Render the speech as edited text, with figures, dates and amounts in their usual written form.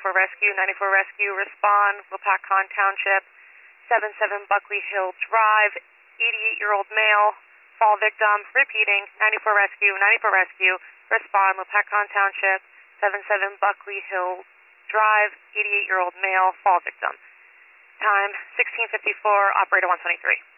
94 Rescue, respond, Lopakon Township, 77 Buckley Hill Drive, 88-year-old male, fall victim, repeating, 94 Rescue, respond, Lopakon Township, 77 Buckley Hill Drive, 88-year-old male, fall victim. Time, 16:54, operator 123.